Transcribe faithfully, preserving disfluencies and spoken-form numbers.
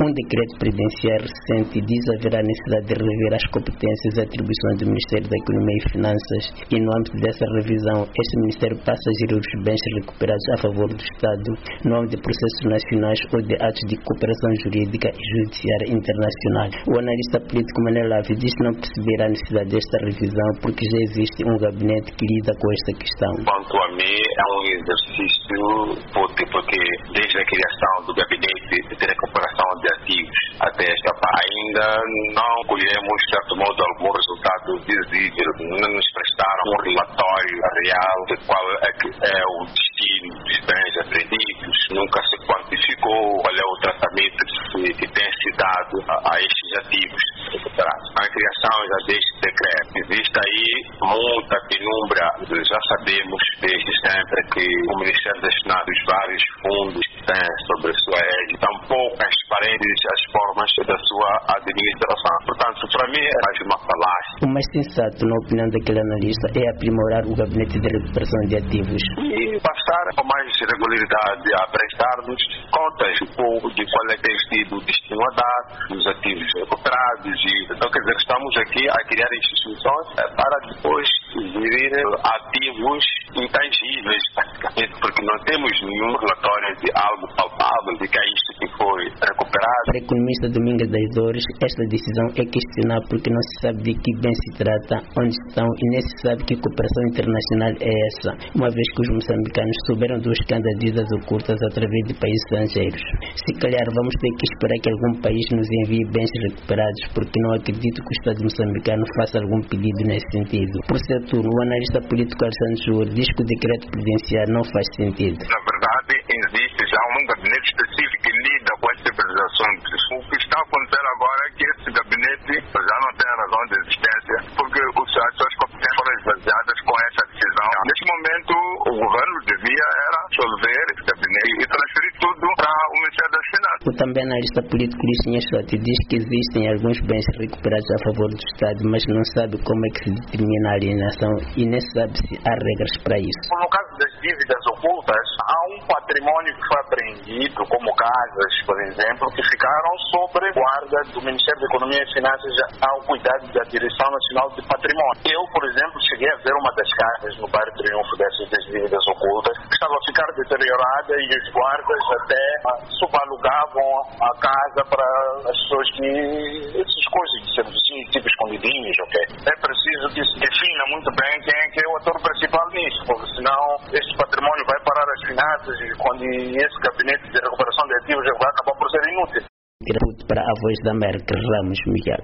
Um decreto presidencial recente diz haver a necessidade de rever as competências e atribuições do Ministério da Economia e Finanças e, no âmbito dessa revisão, este Ministério passa a gerir os bens recuperados a favor do Estado no âmbito de processos nacionais ou de atos de cooperação jurídica e judiciária internacional. O analista político Manuel Ávila diz não perceber a necessidade desta revisão porque já existe um gabinete que lida com esta questão. Quanto a mim, é um exercício útil porque desde a criação do gabinete de recuperação de ativos até esta parte, ainda não colhemos, de certo modo, algum resultado visível. Não nos prestaram um relatório real de qual é, que é o destino dos bens apreendidos. Nunca se quantificou qual é o tratamento que, que tem se dado a, a estes ativos recuperados. A criação já deste decreto. Existe aí muita penumbra. Já sabemos desde sempre que o Ministério das Finanças, os vários fundos que tem sobre a sua égide, estão pouco transparentes as formas da sua administração. Portanto, para mim, é mais uma falácia. O mais sensato, na opinião daquele analista, é aprimorar o gabinete de recuperação de ativos. E passar com mais regularidade a prestar-nos contas de qual é que tem sido o destino a dar dos ativos recuperados. E, então, quer dizer, estamos aqui a criar instituições para depois gerir ativos intangíveis, praticamente, porque não temos nenhum relatório de algo palpável de que é isto que foi recuperado. Para o economista Domingos das Dores, esta decisão é questionável porque não se sabe de que bem se trata, onde estão e nem se sabe que cooperação internacional é essa, uma vez que os moçambicanos souberam do escândalo de vidas ocultas através de países estrangeiros. Se calhar vamos ter que esperar que algum país nos envie bens recuperados, porque não acredito que o Estado moçambicano faça algum pedido nesse sentido. Por seu turno, o analista político Alexandre Júlio diz que o decreto presidencial não faz sentido. Na verdade, existe já um gabinete específico que lida com esse tipo de assuntos. O que está acontecendo agora é que esse gabinete já não tem razão de existência, porque as suas competências foram esvaziadas com essa decisão. Neste momento, o governo devia era resolver esse gabinete e transferir tudo para o Ministério das Finanças. O também analista político Luís Chinhachote diz que existem alguns bens recuperados a favor do Estado, mas não sabe como é que se determina a alienação e nem sabe se há regras para isso. No caso das dívidas ocultas, há um patrimônio que foi apreendido, como casas, por exemplo, que ficaram sob guarda do Ministério da Economia e Finanças ao cuidado da Direção Nacional de Patrimônio. Eu, por exemplo, cheguei a ver uma das casas no bairro Triunfo dessas dívidas ocultas, que estava a ficar deteriorada e os guardas até subalugavam a casa para as pessoas que... essas coisas de ser assim, tipo escondidinhos, ok? É preciso que se defina muito bem quem é que é o ator principal nisso, porque senão este patrimônio vai parar as finanças e quando esse gabinete de recuperação de ativos vai acabar por ser inútil. Para a Voz da América, Ramos Miguel.